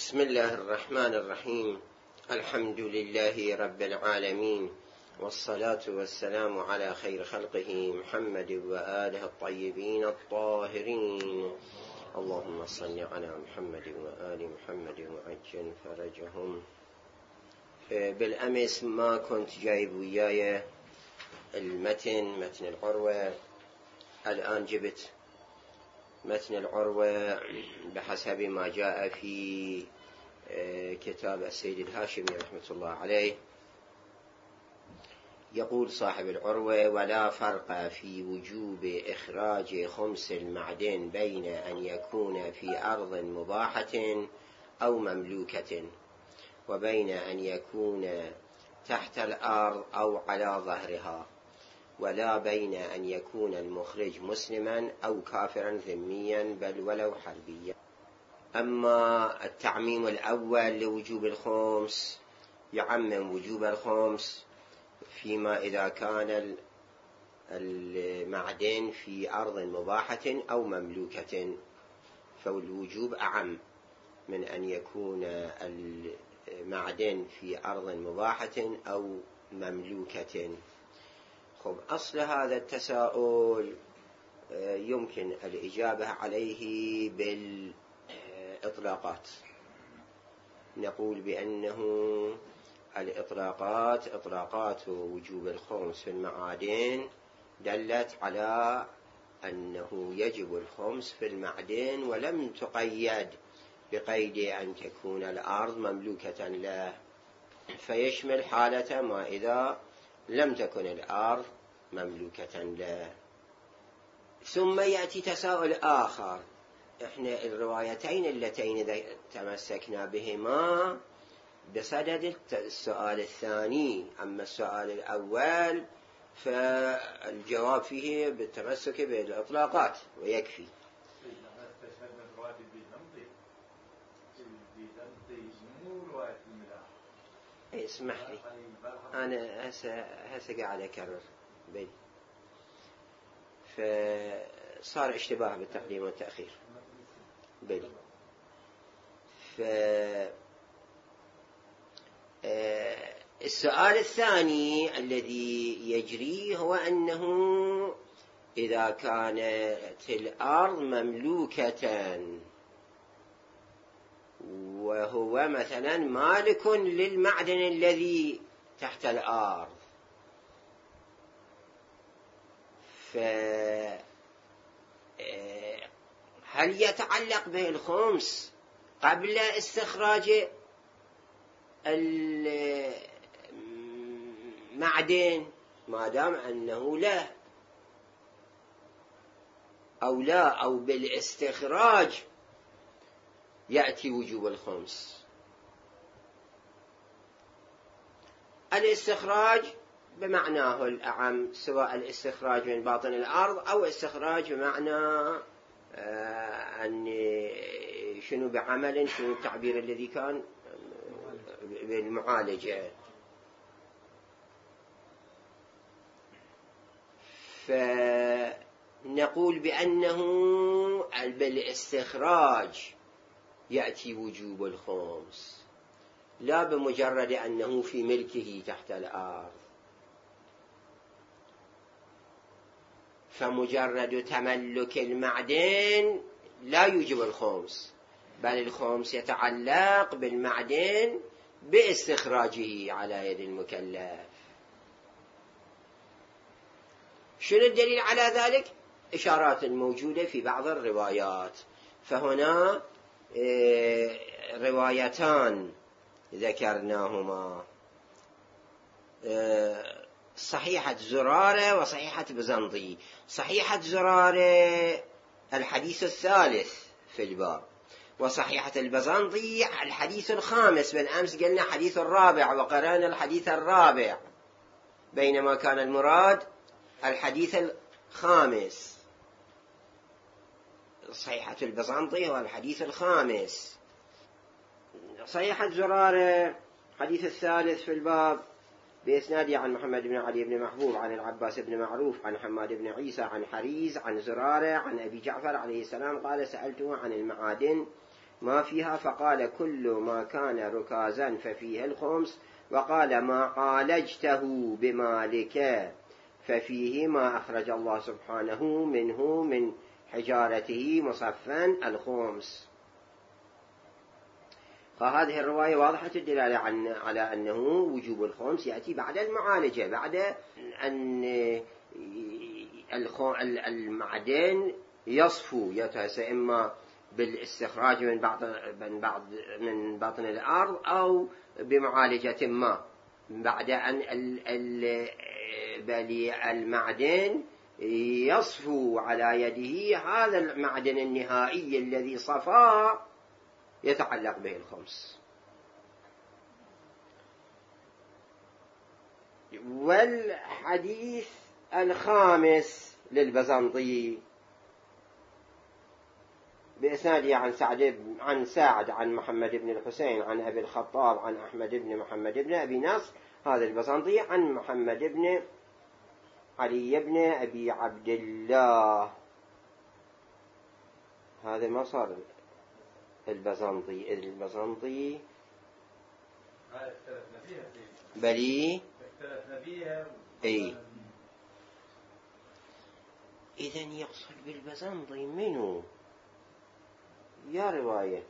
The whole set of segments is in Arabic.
بسم الله الرحمن الرحيم. الحمد لله رب العالمين، والصلاة والسلام على خير خلقه محمد وآله الطيبين الطاهرين. اللهم صل على محمد وآل محمد وعجل فرجهم. بالأمس ما كنت جايب وياي متن العروة، الآن جبت متن العروة بحسب ما جاء في كتاب السيد الهاشمي رحمة الله عليه. يقول صاحب العروة: ولا فرق في وجوب إخراج خمس المعدن بين أن يكون في أرض مباحة أو مملوكة، وبين أن يكون تحت الأرض أو على ظهرها، ولا بين أن يكون المخرج مسلما أو كافرا ذميا بل ولو حربيا. أما التعميم الأول لوجوب الخمس يعمم وجوب الخمس فيما إذا كان المعدن في أرض مباحة أو مملوكة، فالوجوب أعم من أن يكون المعدن في أرض مباحة أو مملوكة. خب، أصل هذا التساؤل يمكن الإجابة عليه بالإطلاقات. نقول بأنه الإطلاقات إطلاقات وجوب الخمس في المعادن دلت على أنه يجب الخمس في المعدن، ولم تقيد بقيد أن تكون الأرض مملوكة له، فيشمل حالة ما إذا لم تكن الأرض مملوكة له. ثم يأتي تساؤل آخر. إحنا الروايتين اللتين تمسكنا بهما بصدد السؤال الثاني، أما السؤال الأول فالجواب فيه بالتمسك بالإطلاقات ويكفي. اسمح لي، أنا هسه قاعد أكرر بل فصار اشتباه بالتقديم والتأخير بل. السؤال الثاني الذي يجري هو أنه إذا كانت الأرض مملوكة وهو مثلا مالك للمعدن الذي تحت الأرض، فهل يتعلق به الخمس قبل استخراج المعدن ما دام أنه لا، أو بالاستخراج يأتي وجوب الخمس؟ الاستخراج بمعناه الأعم، سواء الاستخراج من باطن الأرض أو استخراج بمعنى أن شنو بعمل، شنو التعبير الذي كان بالمعالجة. فنقول بأنه بالاستخراج يأتي وجوب الخمس، لا بمجرد أنه في ملكه تحت الأرض. فمجرد تملك المعدن لا يوجب الخمس، بل الخمس يتعلق بالمعدن باستخراجه على يد المكلف. شنو الدليل على ذلك؟ إشارات موجودة في بعض الروايات. فهنا روايتان ذكرناهما، صحيحة زرارة وصحيحة بزنطي. صحيحة زرارة الحديث الثالث في الباب، وصحيحة البزنطي الحديث الخامس. بالأمس قلنا حديث الرابع وقرأنا الحديث الرابع، بينما كان المراد الحديث الخامس. صحيحة البزنطي هو الحديث الخامس. صحيحة زرارة حديث الثالث في الباب بإسناده عن محمد بن علي بن محبوب عن العباس بن معروف عن حماد بن عيسى عن حريز عن زرارة عن أبي جعفر عليه السلام قال: سألته عن المعادن ما فيها، فقال كل ما كان ركازا ففيه الخمس، وقال ما عالجته بمالك ففيه ما أخرج الله سبحانه منه من حجارته مصفا الخمس. فهذه الرواية واضحة الدلالة على أنه وجوب الخمس يأتي بعد المعالجة، بعد أن المعدن يصفو، إما بالاستخراج من باطن الأرض أو بمعالجة ما، بعد أن المعدن يصفو على يده، هذا المعدن النهائي الذي صفى يتعلق به الخمس. والحديث الخامس للبزنطي بإسناده عن سعد عن محمد بن الحسين عن أبي الخطاب عن أحمد بن محمد بن أبي نصر، هذا البزنطي عن محمد بن علي بن أبي عبد الله. هذا ما صار البزنطي بلي اي. إذن يقصد بالبزنطي منه يا رواية؟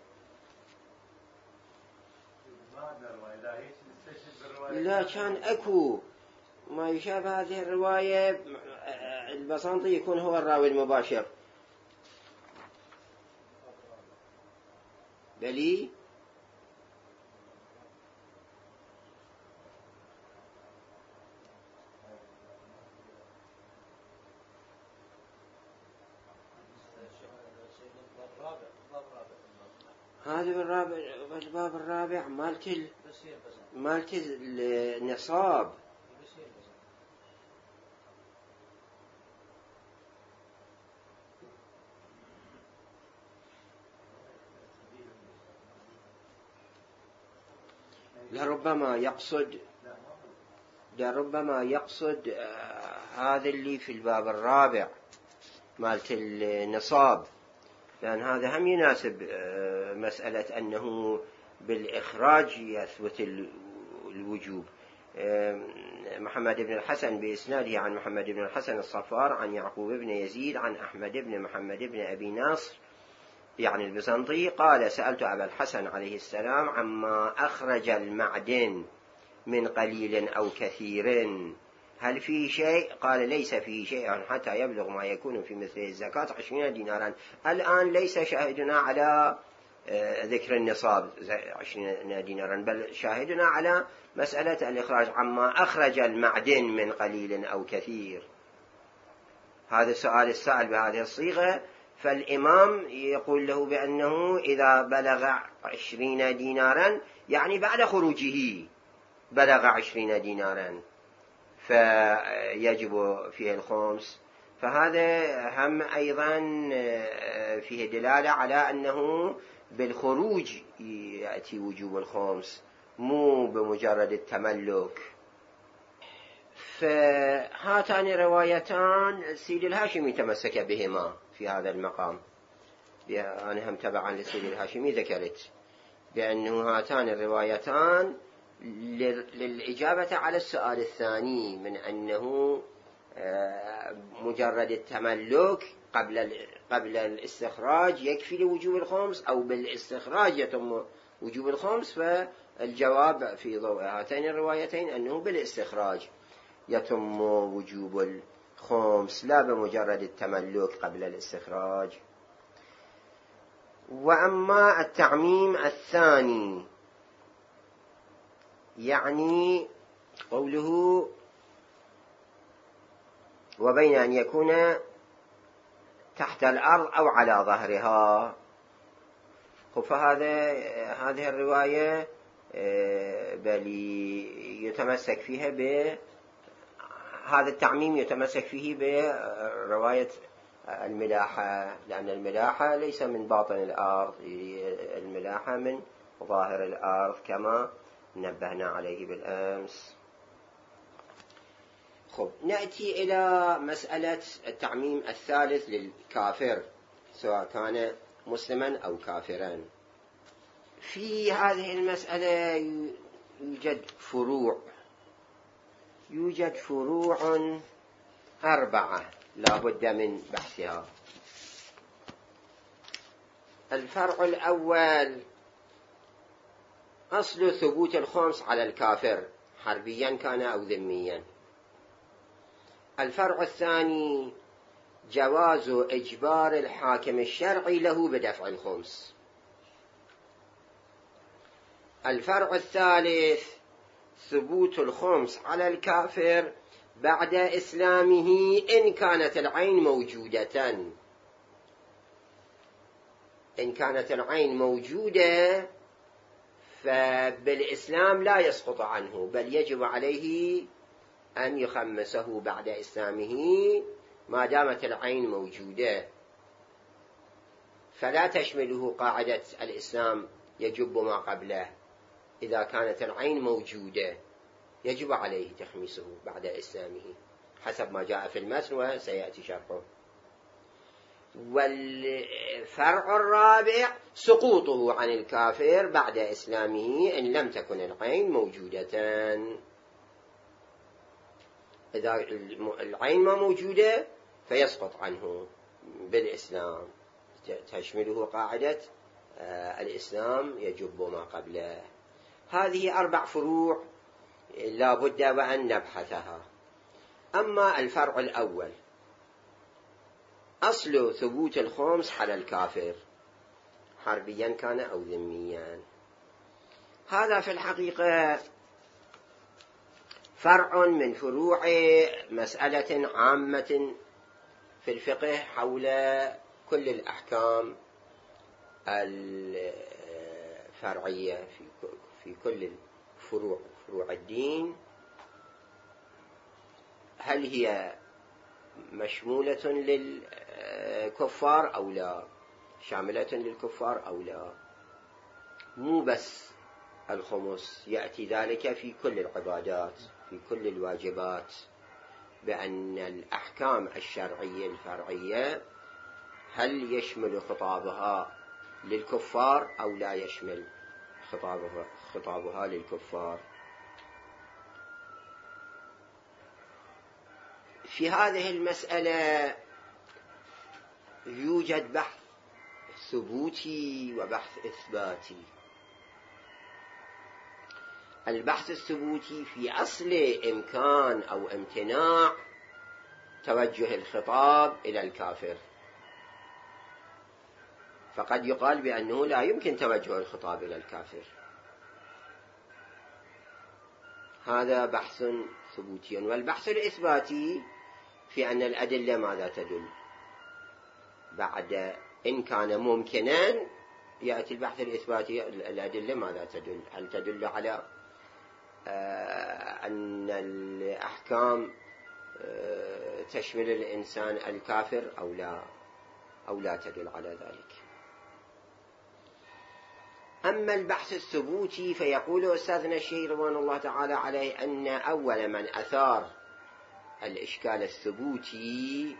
لا، كان أكو ما يشابه هذه الرواية، البزنطي يكون هو الراوي المباشر. بلي هذا بالباب الرابع مالت النصاب. لربما يقصد هذا اللي في الباب الرابع مالت النصاب، لأن هذا هم يناسب مسألة أنه بالإخراج يثبت الوجوب. محمد بن الحسن بإسناده عن محمد بن الحسن الصفار عن يعقوب بن يزيد عن أحمد بن محمد بن أبي نصر يعني البزنطي قال سألت أبا الحسن عليه السلام عما أخرج المعدن من قليل أو كثير هل فيه شيء؟ قال ليس فيه شيء حتى يبلغ ما يكون في مثل الزكاة 20 دينارا. الآن ليس شاهدنا على ذكر النصاب 20 دينارا، بل شاهدنا على مسألة الإخراج عما أخرج المعدن من قليل أو كثير. هذا السؤال بهذه الصيغة، فالإمام يقول له بأنه إذا بلغ 20 دينارا يعني بعد خروجه بلغ 20 دينارا فيجب فيه الخمس. فهذا هم أيضا فيه دلالة على أنه بالخروج يأتي وجوب الخمس، مو بمجرد التملك. فهاتان روايتان سيد الهاشمي تمسك بهما في هذا المقام. أنا هم تبعا لسيد الهاشمي ذكرت بأنه هاتان الروايتان للإجابة على السؤال الثاني من أنه مجرد التملك قبل الاستخراج يكفي لوجوب الخمس، أو بالاستخراج يتم وجوب الخمس. فالجواب في ضوء هاتين الروايتين أنه بالاستخراج يتم وجوب الخمس لا بمجرد التملك قبل الاستخراج. وأما التعميم الثاني يعني قوله وبين أن يكون تحت الأرض أو على ظهرها، هذه الرواية بل يتمسك فيها هذا التعميم يتمسك فيه برواية الملاحة، لأن الملاحة ليس من باطن الأرض، الملاحة من ظاهر الأرض كما نبهنا عليه بالأمس. نأتي إلى مسألة التعميم الثالث للكافر سواء كان مسلما أو كافرا. في هذه المسألة يوجد فروع 4 لا بد من بحثها. الفرع الأول أصل ثبوت الخمس على الكافر حربيا كان أو ذميا. الفرع الثاني جواز إجبار الحاكم الشرعي له بدفع الخمس. الفرع الثالث ثبوت الخمس على الكافر بعد إسلامه إن كانت العين موجودة. إن كانت العين موجودة فبالإسلام لا يسقط عنه، بل يجب عليه أن يخمسه بعد إسلامه ما دامت العين موجودة، فلا تشمله قاعدة الإسلام يجب ما قبله. إذا كانت العين موجودة يجب عليه تخميسه بعد إسلامه حسب ما جاء في المتن وسيأتي شرحه. والفرع الرابع سقوطه عن الكافر بعد إسلامه إن لم تكن العين موجودة. إذا العين ما موجودة فيسقط عنه بالإسلام، تشمله قاعدة الإسلام يجب ما قبله. هذه 4 فروع لا بد وأن نبحثها. أما الفرع الأول أصل ثبوت الخمس على الكافر حربيا كان أو ذميا، هذا في الحقيقة فرع من فروع مسألة عامة في الفقه حول كل الأحكام الفرعية في كل فروع الدين. هل هي مشمولة للكفار أو لا، شاملة للكفار أو لا؟ مو بس الخمس، يأتي ذلك في كل العبادات في كل الواجبات، بأن الأحكام الشرعية الفرعية هل يشمل خطابها للكفار أو لا يشمل خطابها للكفار. في هذه المسألة يوجد بحث ثبوتي وبحث إثباتي. البحث الثبوتي في أصل إمكان أو امتناع توجه الخطاب إلى الكافر، فقد يقال بأنه لا يمكن توجه الخطاب إلى الكافر، هذا بحث ثبوتي. والبحث الإثباتي في أن الأدلة ماذا تدل. بعد إن كان ممكنا يأتي البحث الإثباتي، الأدلة ماذا تدل، هل تدل على أن الأحكام تشمل الإنسان الكافر أو لا تدل على ذلك. أما البحث الثبوتي فيقول أستاذنا الشيخ رضوان الله تعالى عليه أن أول من أثار الإشكال الثبوتي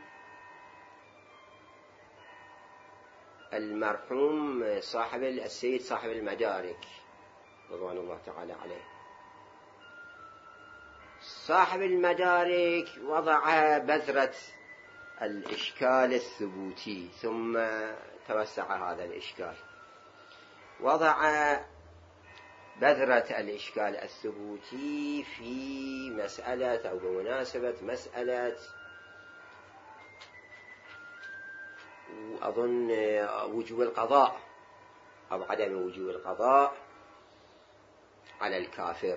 المرحوم السيد صاحب المدارك رضوان الله تعالى عليه. صاحب المدارك وضع بذرة الإشكال الثبوتي، ثم توسع هذا الإشكال، وضع بذرة الإشكال الثبوتي في مسألة أو بمناسبة مسألة أظن وجوب القضاء أو عدم وجوب القضاء على الكافر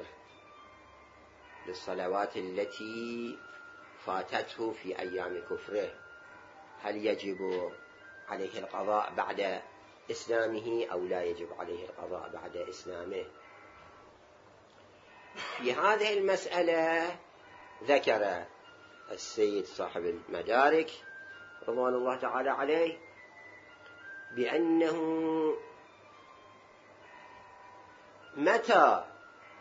للصلوات التي فاتته في أيام كفره، هل يجب عليه القضاء بعد إسلامه أو لا يجب عليه القضاء بعد إسلامه. في هذه المسألة ذكر السيد صاحب المدارك رضوان الله تعالى عليه بأنه متى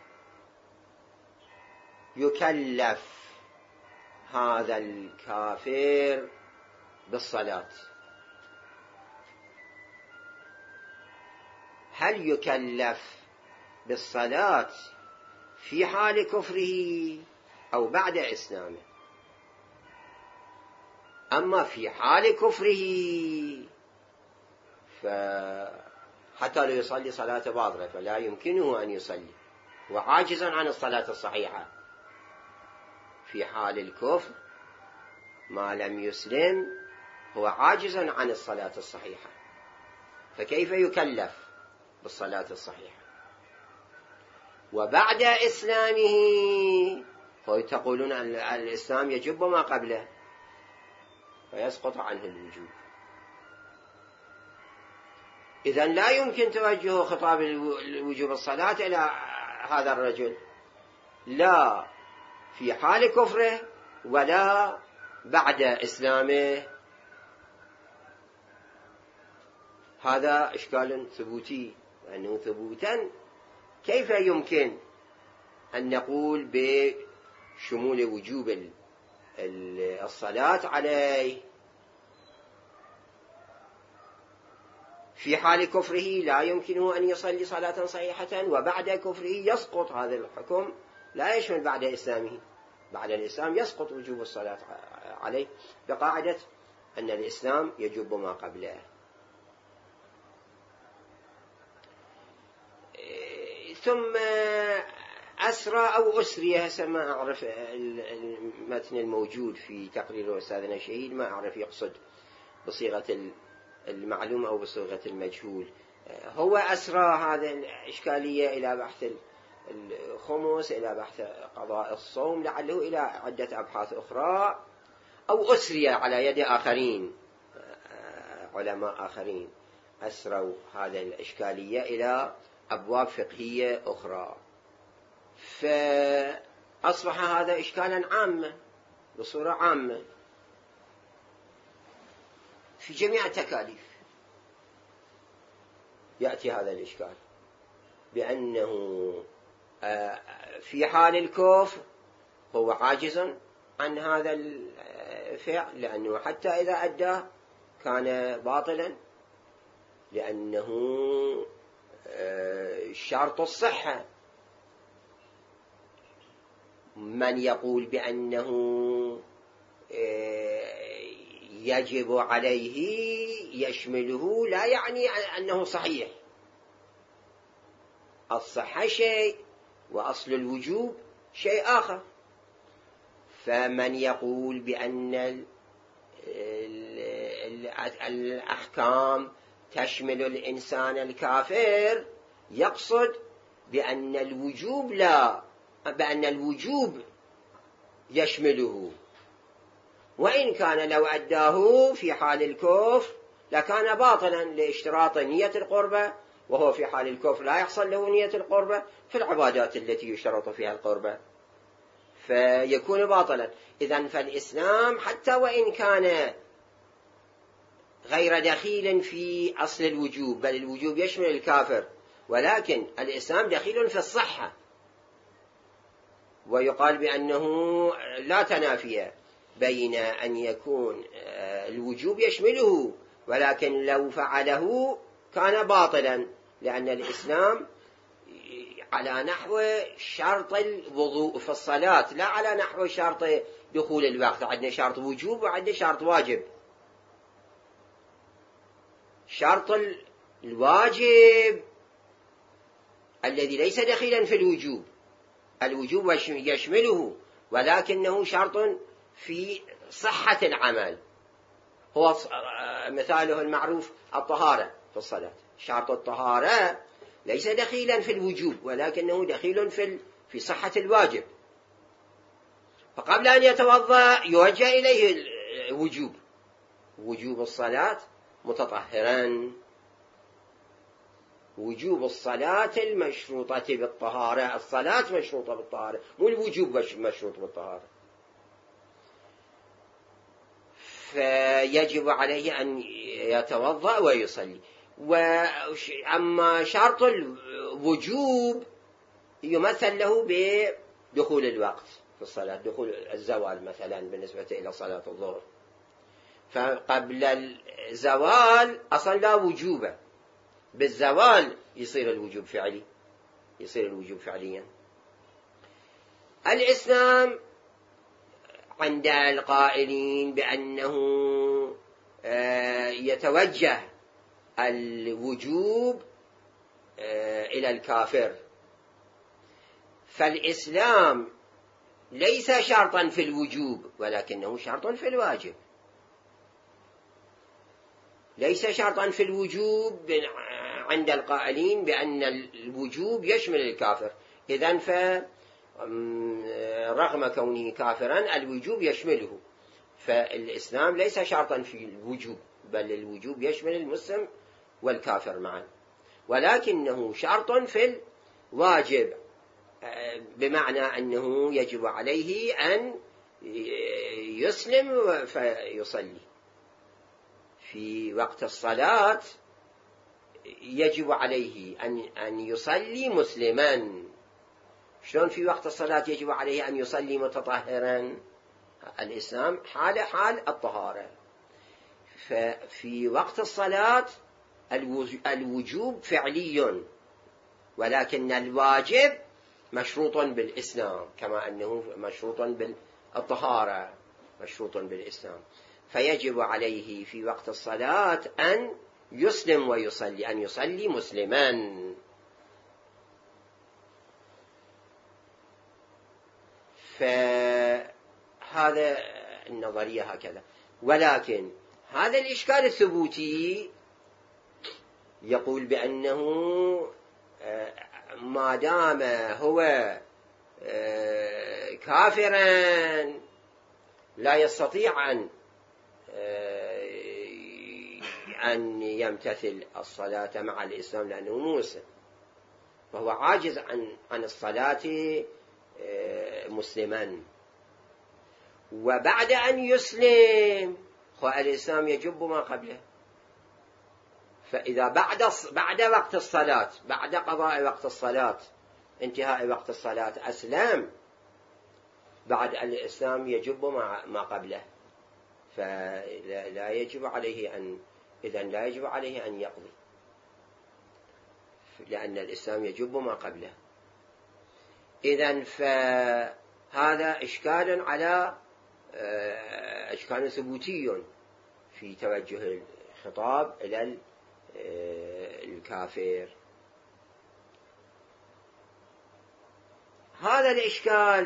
يكلف هذا الكافر بالصلاة، هل يكلف بالصلاة في حال كفره أو بعد إسلامه؟ أما في حال كفره فحتى لو يصلي صلاة باطلة فلا يمكنه أن يصلي وعاجز عن الصلاة الصحيحة. في حال الكفر ما لم يسلم هو عاجز عن الصلاة الصحيحة، فكيف يكلف بالصلاة الصحيحة؟ وبعد إسلامه تقولون أن الإسلام يجب ما قبله فيسقط عنه الوجوب. إذن لا يمكن توجه خطاب الوجوب الصلاة إلى هذا الرجل، لا في حال كفره ولا بعد إسلامه. هذا إشكال ثبوتي، لأنه ثبوتا كيف يمكن أن نقول بشمول وجوب الصلاة عليه؟ في حال كفره لا يمكنه أن يصلي صلاة صحيحة، وبعد كفره يسقط هذا الحكم، لا يشمل بعد إسلامه. بعد الإسلام يسقط وجوب الصلاة عليه بقاعدة أن الإسلام يجب ما قبله. ثم أسرى أو أسري، هسه ما أعرف المتن الموجود في تقرير أستاذنا الشهيد ما أعرف يقصد بصيغة المعلوم أو بصيغة المجهول. هو أسرى هذا الإشكالية إلى بحث الخمس، إلى بحث قضاء الصوم، لعله إلى عدة أبحاث أخرى، أو أسري على يد آخرين علماء آخرين أسروا هذا الإشكالية إلى أبواب فقهية أخرى، فأصبح هذا إشكالا عاما بصورة عامة في جميع التكاليف. يأتي هذا الإشكال بأنه في حال الكفر هو عاجز عن هذا الفعل، لأنه حتى إذا أداه كان باطلا، لأنه شرط الصحة. من يقول بأنه يجب عليه يشمله لا يعني أنه صحيح. الصحة شيء وأصل الوجوب شيء آخر. فمن يقول بأن الأحكام تشمل الإنسان الكافر يقصد بأن الوجوب يشمله، وإن كان لو أداه في حال الكفر لكان باطلا لاشتراط نية القربة، وهو في حال الكفر لا يحصل له نية القربة في العبادات التي يشترط فيها القربة، فيكون باطلا. إذن فالإسلام حتى وإن كان غير دخيل في أصل الوجوب، بل الوجوب يشمل الكافر، ولكن الإسلام دخيل في الصحة. ويقال بأنه لا تنافي بين أن يكون الوجوب يشمله ولكن لو فعله كان باطلا، لأن الإسلام على نحو شرط الوضوء في الصلاة، لا على نحو شرط دخول الوقت. عندنا شرط وجوب وعندنا شرط واجب. شرط الواجب الذي ليس دخيلا في الوجوب، الوجوب يشمله ولكنه شرط في صحة العمل، هو مثاله المعروف الطهارة في الصلاة. شرط الطهارة ليس دخيلا في الوجوب ولكنه دخيل في صحة الواجب، فقبل أن يتوضأ يوجه إليه وجوب الصلاة متطهرا، وجوب الصلاة المشروطة بالطهارة. الصلاة مشروطة بالطهارة، مو الوجوب مشروط بالطهارة. فيجب عليه أن يتوضأ ويصلي. أما شرط الوجوب يمثل له بدخول الوقت في الصلاة، دخول الزوال مثلا بالنسبة إلى صلاة الظهر، فقبل الزوال أصلا لا وجوب، بالزوال يصير الوجوب فعلي، يصير الوجوب فعليا. الإسلام عند القائلين بأنه يتوجه الوجوب إلى الكافر، فالإسلام ليس شرطا في الوجوب ولكنه شرط في الواجب، ليس شرطا في الوجوب عند القائلين بأن الوجوب يشمل الكافر. إذن رغم كونه كافرا الوجوب يشمله، فالإسلام ليس شرطا في الوجوب، بل الوجوب يشمل المسلم والكافر معا، ولكنه شرط في الواجب، بمعنى أنه يجب عليه أن يسلم فيصلي. في وقت الصلاة يجب عليه أن يصلي مسلما. شلون في وقت الصلاة يجب عليه أن يصلي متطهرا؟ الإسلام حال الطهارة، ففي وقت الصلاة الوجوب فعلي، ولكن الواجب مشروط بالإسلام، كما أنه مشروط بالطهارة مشروط بالإسلام، فيجب عليه في وقت الصلاة أن يسلم ويصلي، أن يصلي مسلما. فهذا النظرية هكذا. ولكن هذا الإشكال الثبوتي يقول بأنه ما دام هو كافرا لا يستطيع أن يمتثل الصلاة مع الإسلام لأنه مسلم، فهو عاجز عن الصلاة مسلما. وبعد أن يسلم الإسلام يجب ما قبله، فإذا بعد وقت الصلاة، بعد قضاء وقت الصلاة، انتهاء وقت الصلاة، أسلم، بعد الإسلام يجب ما قبله، فلا يجب عليه إذن لا يجب عليه أن يقضي، لأن الإسلام يجب ما قبله. إذن فهذا إشكال على إشكال ثبوتي في توجه الخطاب إلى الكافر. هذا الإشكال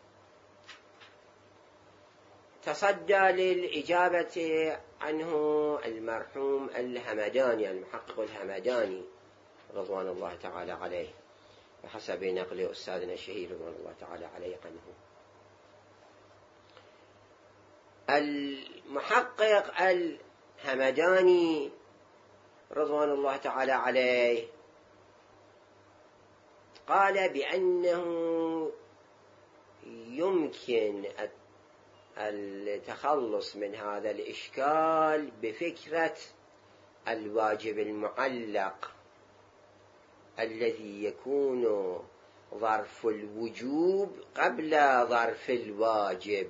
تصدى للإجابة عنه المرحوم الهمداني، المحقق الهمداني رضوان الله تعالى عليه، بحسب نقل أستاذنا الشهير رضوان الله تعالى عليه عنه. المحقق الهمداني رضوان الله تعالى عليه قال بأنه يمكن التخلص من هذا الإشكال بفكرة الواجب المعلق الذي يكون ظرف الوجوب قبل ظرف الواجب،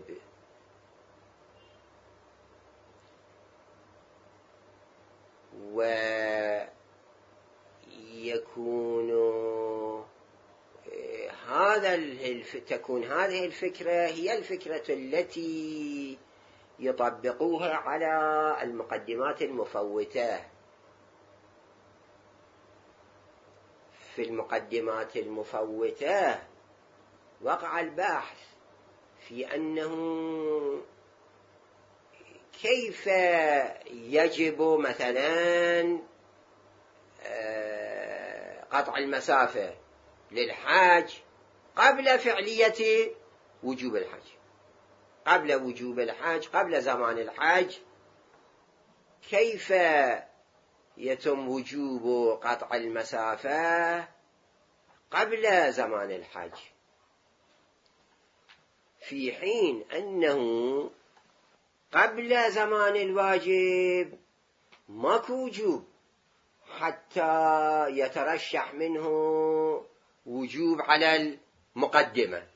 تكون هذه الفكرة هي الفكرة التي يطبقوها على المقدمات المفوتة. في المقدمات المفوتة وقع البحث في أنه كيف يجب مثلا قطع المسافة للحاج قبل فعلية وجوب الحج، قبل وجوب الحج، قبل زمان الحج، كيف يتم وجوب قطع المسافة قبل زمان الحج، في حين أنه قبل زمان الواجب ماكو وجوب حتى يترشح منه وجوب على المقدمة.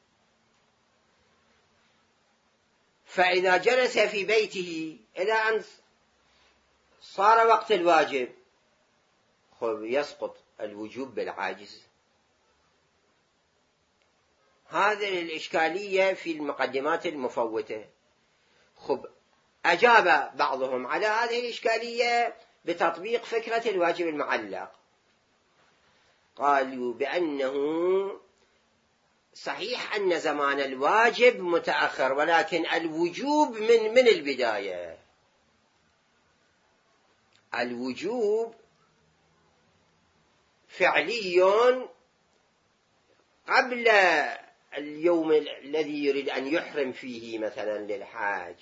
فإذا جلس في بيته إلى أن صار وقت الواجب خب يسقط الوجوب بالعاجز. هذه الإشكالية في المقدمات المفوتة. خب أجاب بعضهم على هذه الإشكالية بتطبيق فكرة الواجب المعلق. قالوا بأنه صحيح أن زمان الواجب متأخر، ولكن الوجوب من البداية. الوجوب فعلي قبل اليوم الذي يريد أن يحرم فيه مثلا للحاج،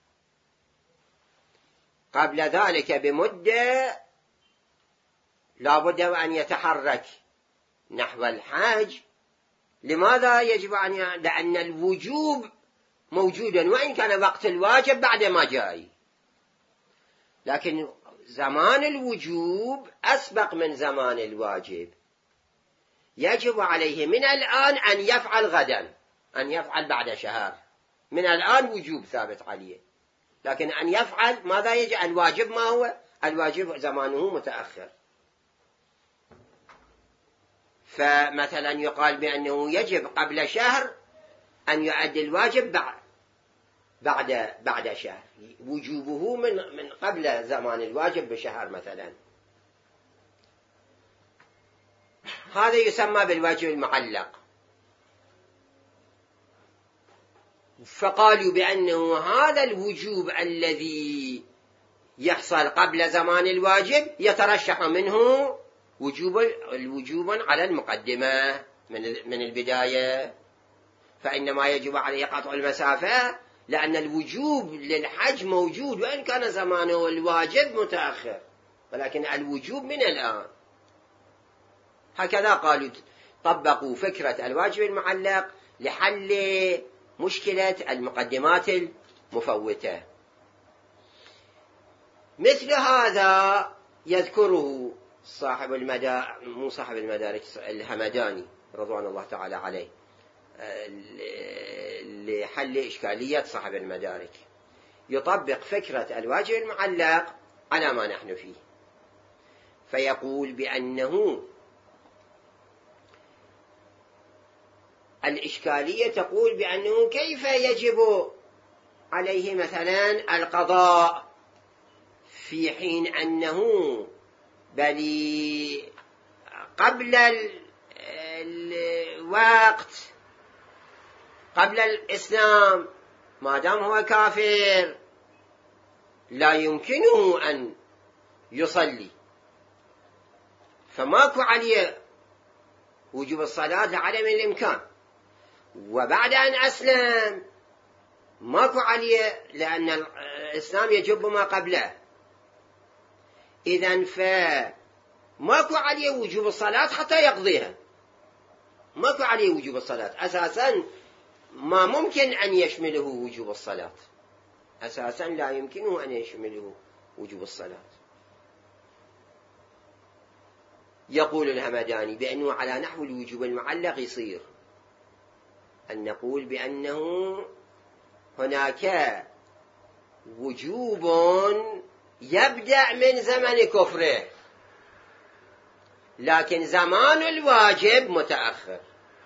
قبل ذلك بمدة لا بد أن يتحرك نحو الحاج. لماذا يجب لأن الوجوب موجودا، وإن كان وقت الواجب بعد ما جاء، لكن زمان الوجوب أسبق من زمان الواجب. يجب عليه من الآن أن يفعل غدا، أن يفعل بعد شهر. من الآن وجوب ثابت عليه، لكن أن يفعل ماذا يجب؟ الواجب ما هو؟ الواجب زمانه متأخر. فمثلا يقال بأنه يجب قبل شهر أن يؤدي الواجب بعد شهر، وجوبه من قبل زمان الواجب بشهر مثلا. هذا يسمى بالواجب المعلق. فقالوا بأنه هذا الوجوب الذي يحصل قبل زمان الواجب يترشح منه الوجوب على المقدمة من البداية، فإنما يجب عليه قطع المسافة، لأن الوجوب للحج موجود وإن كان زمانه الواجب متأخر، ولكن الوجوب من الآن. هكذا قالوا، طبقوا فكرة الواجب المعلق لحل مشكلة المقدمات المفوتة. مثل هذا يذكره صاحب المدارك الهمداني رضوان الله تعالى عليه لحل إشكالية صاحب المدارك. يطبق فكرة الواجب المعلق على ما نحن فيه، فيقول بأنه الإشكالية تقول بأنه كيف يجب عليه مثلا القضاء في حين أنه بل قبل الوقت، قبل الإسلام، ما دام هو كافر لا يمكنه أن يصلي، فماكو عليه وجوب الصلاة لعدم الإمكان. وبعد أن أسلم ماكو عليه لأن الإسلام يجب ما قبله. إذن فماكو عليه وجوب الصلاة حتى يقضيها، ماكو عليه وجوب الصلاة أساسا، ما ممكن أن يشمله وجوب الصلاة، أساسا لا يمكنه أن يشمله وجوب الصلاة. يقول الهمداني بأنه على نحو الوجوب المعلق يصير أن نقول بأنه هناك وجوب يبدأ من زمن كفره، لكن زمان الواجب متأخر.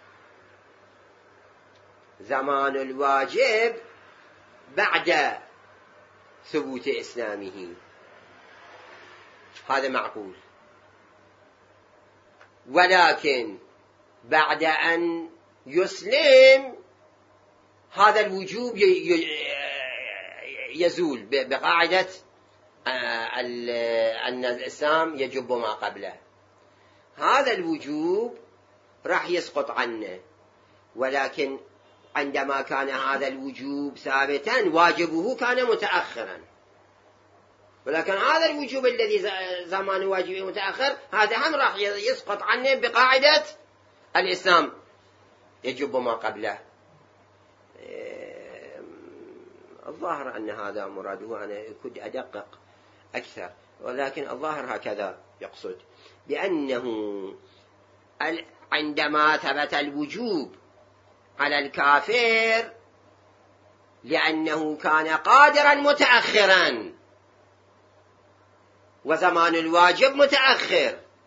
زمان الواجب بعد ثبوت إسلامه، هذا معقول. ولكن بعد أن يسلم هذا الوجوب يزول بقاعدة أن الإسلام يجب ما قبله. هذا الوجوب راح يسقط عنه، ولكن عندما كان هذا الوجوب ثابتا واجبه كان متأخرا، ولكن هذا الوجوب الذي زمان واجبه متأخر هذا هم راح يسقط عنه بقاعدة الإسلام يجب ما قبله. الظاهر أن هذا مراده، أنا كنت أدقق أكثر، ولكن الظاهر هكذا يقصد، بأنه عندما ثبت الوجوب على الكافر لأنه كان قادرا متأخرا وزمان الواجب متأخر،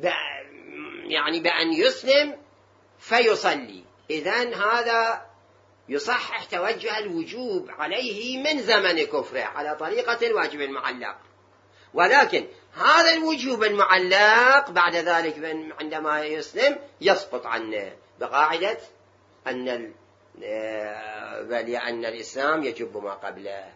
يعني بأن يسلم فيصلي. إذن هذا يصحح توجه الوجوب عليه من زمن كفره على طريقة الواجب المعلق. ولكن هذا الوجوب المعلق بعد ذلك عندما يسلم يسقط عنه بقاعدة أن الإسلام يجب ما قبله.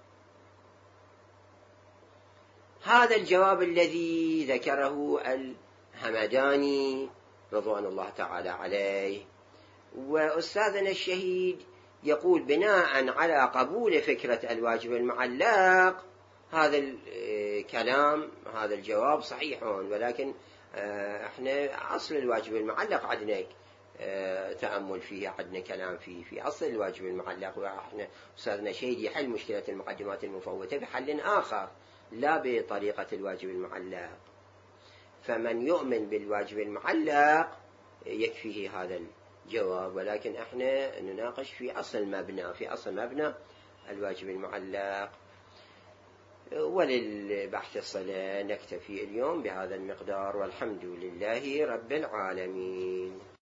هذا الجواب الذي ذكره الهمداني رضوان الله تعالى عليه. وأستاذنا الشهيد يقول بناء على قبول فكرة الواجب المعلق هذا الكلام هذا الجواب صحيح، ولكن احنا أصل الواجب المعلق عندنا تأمل فيه، عندنا كلام فيه في أصل الواجب المعلق، وإحنا أستاذنا الشهيد يحل مشكلة المقدمات المفوتة بحل آخر لا بطريقة الواجب المعلق. فمن يؤمن بالواجب المعلق يكفيه هذا الجواب، ولكن احنا نناقش في أصل مبنى الواجب المعلق. وللبحث الصلاة نكتفي اليوم بهذا المقدار، والحمد لله رب العالمين.